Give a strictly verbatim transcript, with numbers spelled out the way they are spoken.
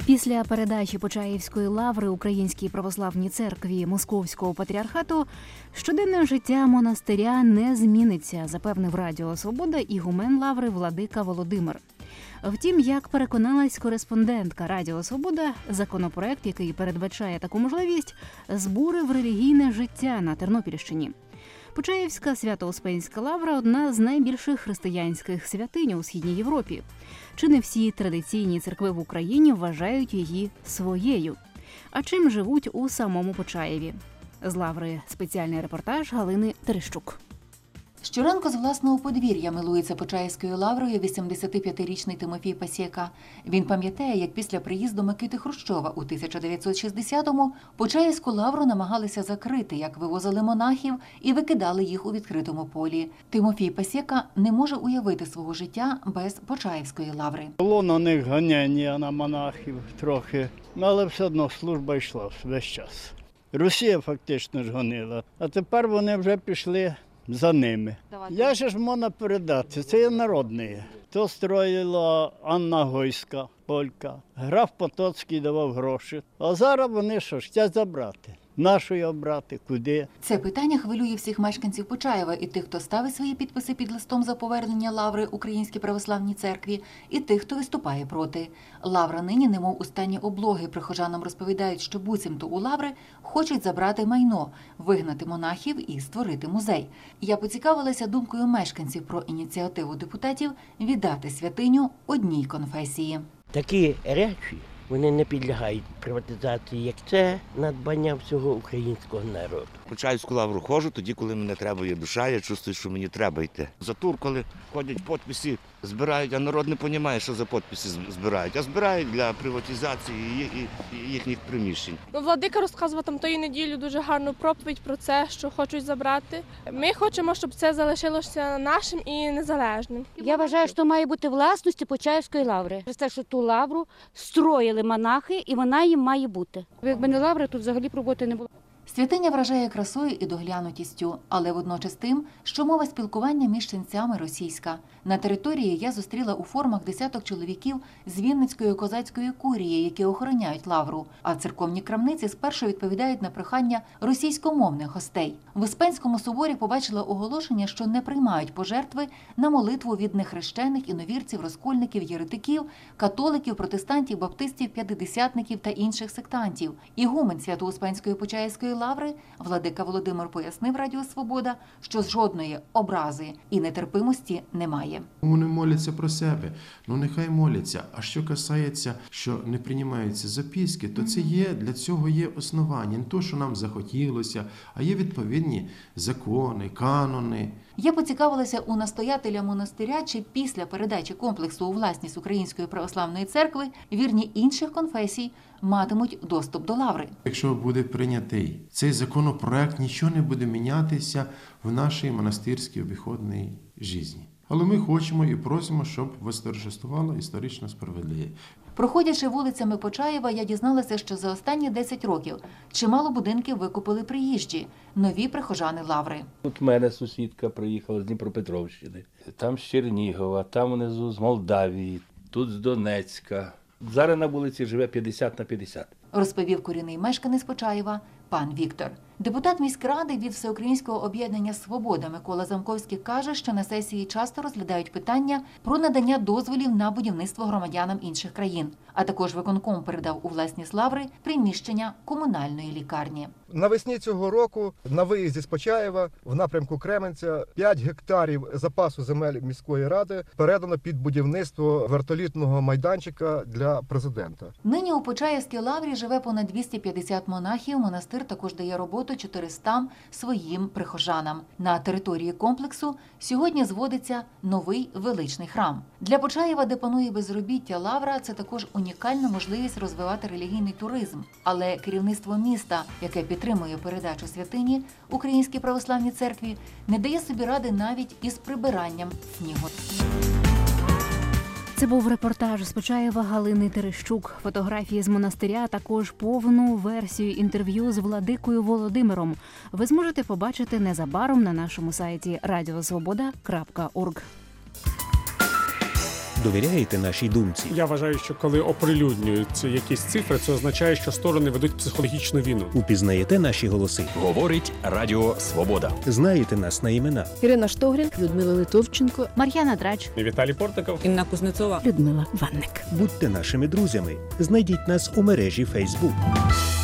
Після передачі Почаївської лаври Українській православній церкві Московського патріархату щоденне життя монастиря не зміниться, запевнив Радіо Свобода ігумен лаври владика Володимир. Втім, як переконалась кореспондентка Радіо Свобода, законопроект, який передбачає таку можливість, збурив релігійне життя на Тернопільщині. Почаївська Свято-Успенська лавра – одна з найбільших християнських святинь у Східній Європі. Чи не всі традиційні церкви в Україні вважають її своєю? А чим живуть у самому Почаєві? З лаври спеціальний репортаж Галини Терещук. Щоранку з власного подвір'я милується Почаївською лаврою вісімдесятип'ятирічний Тимофій Пасєка. Він пам'ятає, як після приїзду Микити Хрущова у тисяча дев'ятсот шістдесятому Почаївську лавру намагалися закрити, як вивозили монахів і викидали їх у відкритому полі. Тимофій Пасєка не може уявити свого життя без Почаївської лаври. Було на них ганяння на монахів трохи, але все одно служба йшла весь час. Росія фактично ж гонила, а тепер вони вже пішли за ними. Я ж можна передати, це є народне. То строїла Анна Гойська, полька. Граф Потоцький давав гроші. А зараз вони що ж, хочуть забрати. Нашу його брати, куди? Це питання хвилює всіх мешканців Почаєва і тих, хто ставить свої підписи під листом за повернення лаври Українській православній церкві, і тих, хто виступає проти. Лавра нині немов у стані облоги. Прихожанам розповідають, що буцімто у лаври хочуть забрати майно, вигнати монахів і створити музей. Я поцікавилася думкою мешканців про ініціативу депутатів віддати святиню одній конфесії. Такі речі, вони не підлягають приватизації, як це надбання всього українського народу. В Почаївську лавру ходжу тоді, коли мене треба є душа, я чувствую, що мені треба йти. За тур, коли ходять підписи, збирають, а народ не розуміє, що за підписи збирають, а збирають для приватизації їхніх приміщень. Ну, владика розказував там тої неділі дуже гарну проповідь про це, що хочуть забрати. Ми хочемо, щоб це залишилося нашим і незалежним. Я вважаю, що має бути власності Почаївської лаври. Через те, що ту лавру строїли монахи, і вона їм має бути. Якби не лаври, тут взагалі роботи не було. Святиня вражає красою і доглянутістю, але водночас тим, що мова спілкування між ченцями російська. На території я зустріла у формах десяток чоловіків з Вінницької козацької курії, які охороняють лавру, а церковні крамниці спершу відповідають на прохання російськомовних гостей. В Успенському соборі побачила оголошення, що не приймають пожертви на молитву від нехрещених, іновірців, розкольників, єретиків, католиків, протестантів, баптистів, п'ятидесятників та інших сектантів. Ігумен Свято-Успенської Почаївської лаври владика Володимир пояснив Радіо Свобода, що жодної образи і нетерпимості немає. Вони моляться про себе, ну нехай моляться. А що касається, що не приймаються записки, то це є, для цього є основання. Не то, що нам захотілося, а є відповідні закони, канони. Я поцікавилася у настоятеля монастиря, чи після передачі комплексу у власність Української православної церкви вірні інших конфесій матимуть доступ до лаври. Якщо буде прийнятий цей законопроект, нічого не буде мінятися в нашій монастирській обіходній житті. Але ми хочемо і просимо, щоб восторжествувала історична справедливість. Проходячи вулицями Почаєва, я дізналася, що за останні десять років чимало будинків викупили приїжджі, нові прихожани лаври. Тут в мене сусідка приїхала з Дніпропетровщини, там з Чернігова, там внизу з Молдавії, тут з Донецька. Зараз на вулиці живе п'ятдесят на п'ятдесят. Розповів корінний мешканець Почаєва пан Віктор. Депутат міськради від Всеукраїнського об'єднання «Свобода» Микола Замковський каже, що на сесії часто розглядають питання про надання дозволів на будівництво громадянам інших країн. А також виконком передав у власність лаври приміщення комунальної лікарні. Навесні цього року на виїзді з Почаєва в напрямку Кременця п'ять гектарів запасу земель міської ради передано під будівництво вертолітного майданчика для президента. Нині у Почаївській лаврі живе понад двісті п'ятдесят монахів. Монастир також дає роботу чотирьохстам своїм прихожанам. На території комплексу сьогодні зводиться новий величний храм. Для Почаєва, де панує безробіття, лавра – це також унікальна можливість розвивати релігійний туризм. Але керівництво міста, яке підтримує передачу святині Українській православній церкві, не дає собі ради навіть із прибиранням снігу. Це був репортаж з Почаєва Галини Терещук. Фотографії з монастиря, а також повну версію інтерв'ю з владикою Володимиром ви зможете побачити незабаром на нашому сайті радіо свобода крапка орг. Довіряєте нашій думці? Я вважаю, що коли оприлюднюються якісь цифри, це означає, що сторони ведуть психологічну війну. Упізнаєте наші голоси? Говорить Радіо Свобода. Знаєте нас на імена? Ірина Штогрін, Людмила Литовченко, Мар'яна Драч, Віталій Портников, Інна Кузнецова, Людмила Ванник. Будьте нашими друзями. Знайдіть нас у мережі Facebook.